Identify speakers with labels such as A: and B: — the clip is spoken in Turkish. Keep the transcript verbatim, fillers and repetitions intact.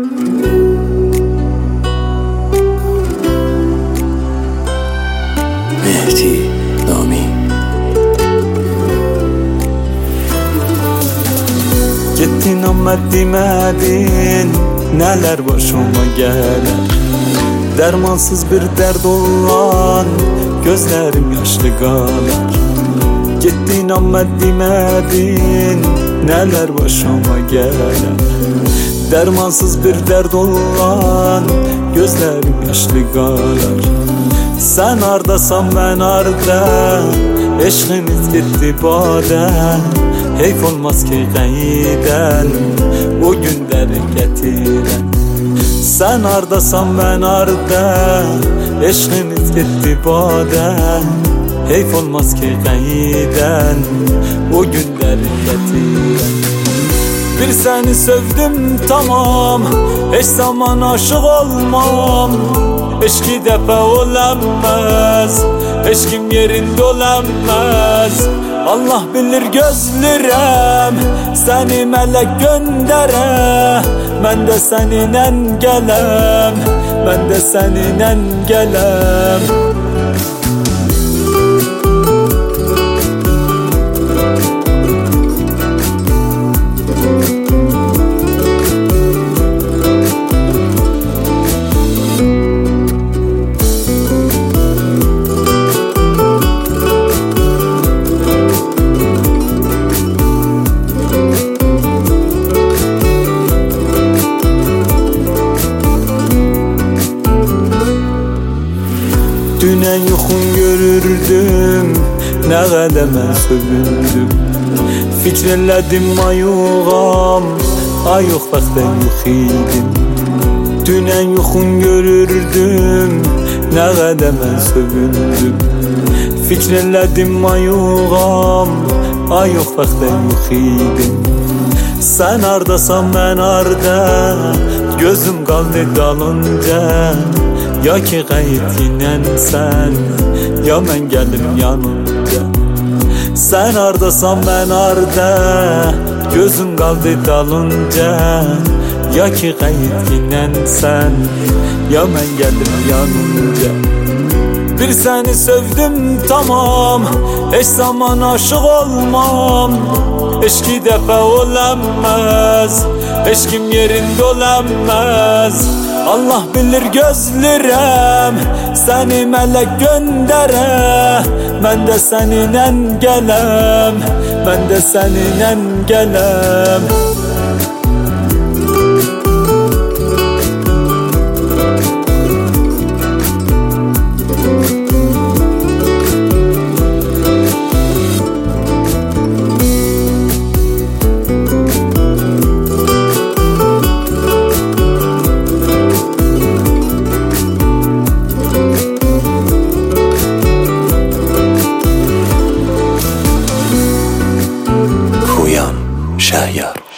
A: Mehdi Nami.
B: Gittin ama demedin neler başıma gelir. Dermansız bir dert olan gözlerim yaşlı kalır. Gittin ama demedin neler başıma gelir. Dermansız bir dert olan gözlerim yaşlı kalır. Sen ardasan ben arda, eşkimiz gitti bade. Heyf olmaz ki gayden o günleri getiren. Sen ardasan ben arda, eşkimiz gitti bade. Heyf olmaz ki gayden o günleri getiren. Bir seni sevdim tamam, hiç zaman aşık olmam. Eşki defa olamaz, eşkim yerinde olamaz. Allah bilir gözlerim seni melek göndere. Ben de seninle gelem, ben de seninle gelem. Dünen yokun görürdüm, ne kadar ben sövündüm. Fikrelledim ayuğam, ayuq vaxtən yox idim. Dünen yokun görürdüm, ne kadar ben sövündüm. Fikrelledim ayuğam, ayuq vaxtən yox idim. Sen ardasan ben arda, gözüm kaldı dalınca. Ya ki gayet inen sen, ya ben geldim yanınca. Sen ardasan ben arda, gözüm kaldı dalınca. Ya ki gayet inen sen, ya ben geldim yanınca. Bir seni sevdim tamam, hiç zaman aşık olmam. Eşki defa olamaz, eşkim yerinde olamaz. Allah bilir gözlerim seni melek göndere. Ben de seninle gelem, ben de seninle gelem.
A: Şahyar.